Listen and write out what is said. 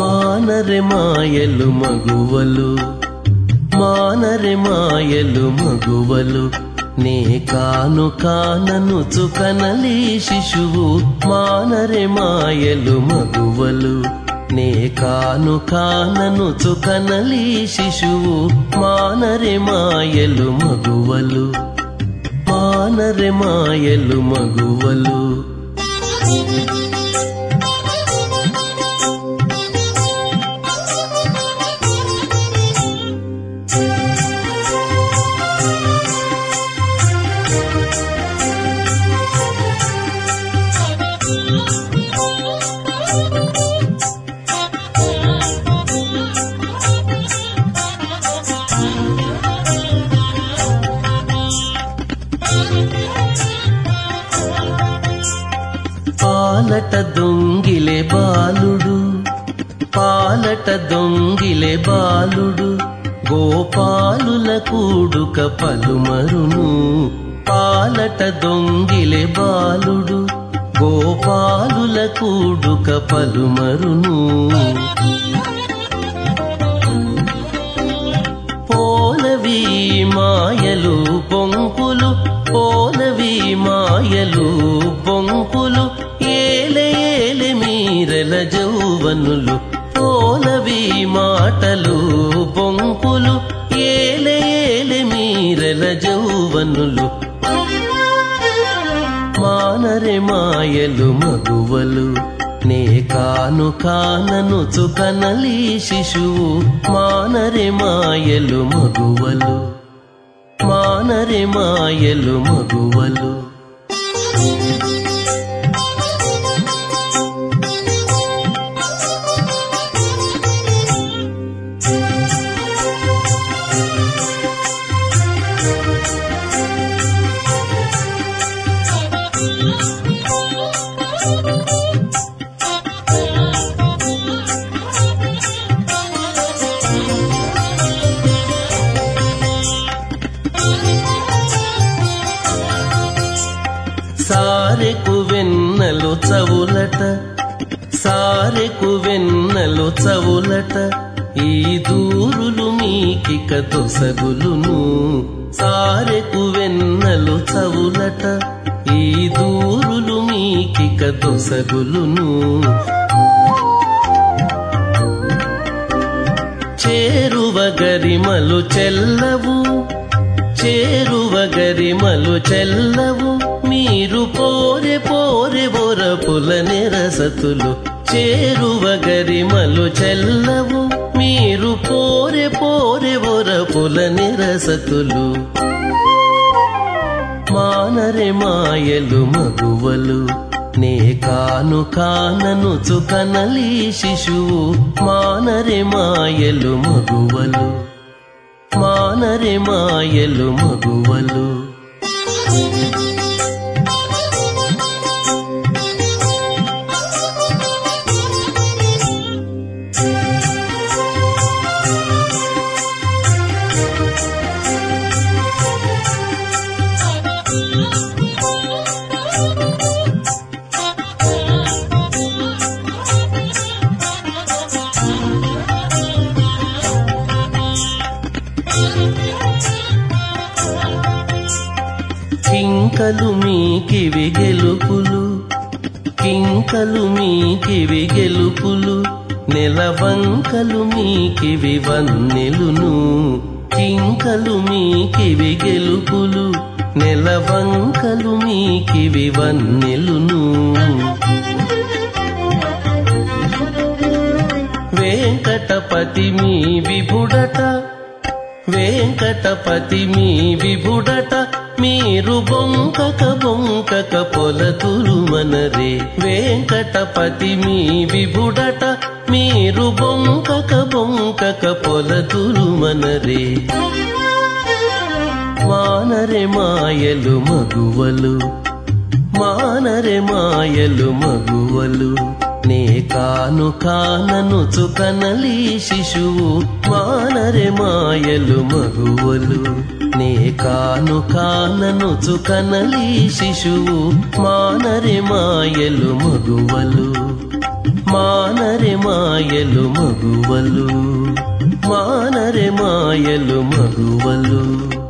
మానరె మాయలు మగువలు మానరె మాయలు మగువలు నే కాను కానను చుకనలి శిశువు మానరె మాయలు మగువలు నే కాను కానను చుకనలి శిశువు మానరె మాయలు మగువలు మానరె మాయలు మగువలు పాలట దొంగిలే బాలుడు పాలట దొంగిలే బాలుడు గోపాలుల కూడుక పలుమరును పాలట దొంగిలే బాలుడు గోపాలుల కూడుక పలుమరును పోలవి మాయలు బొంకులు పోలవి మాయలు బొంకులు ఏలే ఏలే మీరెల జౌవనులు పోలవి మాటలు బొంకులు ఏలే ఏలే మీరెల జౌవనులు మానరె మాయలు మగువలు నే కాను కానను చుకనలి శిశువు మానరె మాయలు మగువలు మానరె మాయలు మగువలు సారెకు వెన్నెలు చవులట సారెకు వెన్నెలు చవులట ఈ దూరులు మీకిక దొసగులును సారెకు వెన్నెలు చవులట ఈ దూరులు మీకిక దొసగులును చేరువ గరిమలు చెల్లవు చేరువ గరిమలు చెల్లవు మీరు పోరె పోరె బొరపుల నిరసతులు చేరువ గరిమలు చెల్లవు మీరు పోరె పోరె బొరపుల నిరసతులు మానరె మాయలు మగువలు నే కాను కానను చుకనలి శిశువు మానరె మాయలు మగువలు మానరె మాయలు మగువలు కింకలు మీకివి గెలుపులు కింకలు మీకివి గెలుపులు నెలవంకలు మీకివి వన్నెలును కింకలు మీకివి గెలుపులు నెలవంకలు మీకివి వన్నెలును వెంకటపతి మీ విభుడట వెంకటపతి మీ విభుడట మీరు బొంకక బొంకక పొలతులు మనరే వెంకటపతి మీ విభుడట మీరు బొంకక బొంకక పొలతులు మనరే మానరె మాయలు మగువలు మానరె మాయలు మగువలు నే కాను కానను చుకనలి శిశువు మానరె మాయలు మగువలు నే కాను కానను చుకనలి శిశువు మానరె మాయలు మగువలు మానరె మాయలు మగువలు, మానరె మాయలు మగువలు.